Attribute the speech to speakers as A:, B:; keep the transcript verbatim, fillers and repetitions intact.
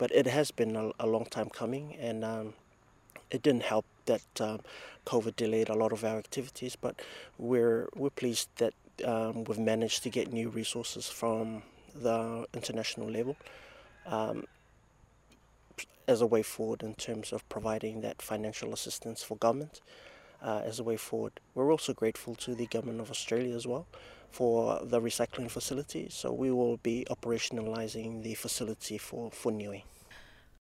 A: but it has been a, a long time coming, and um, it didn't help that um, COVID delayed a lot of our activities. But we're we're pleased that um, we've managed to get new resources from the international level um, as a way forward in terms of providing that financial assistance for government. Uh, as a way forward. We're also grateful to the Government of Australia as well for the recycling facility, so we will be operationalising the facility for, for Niue.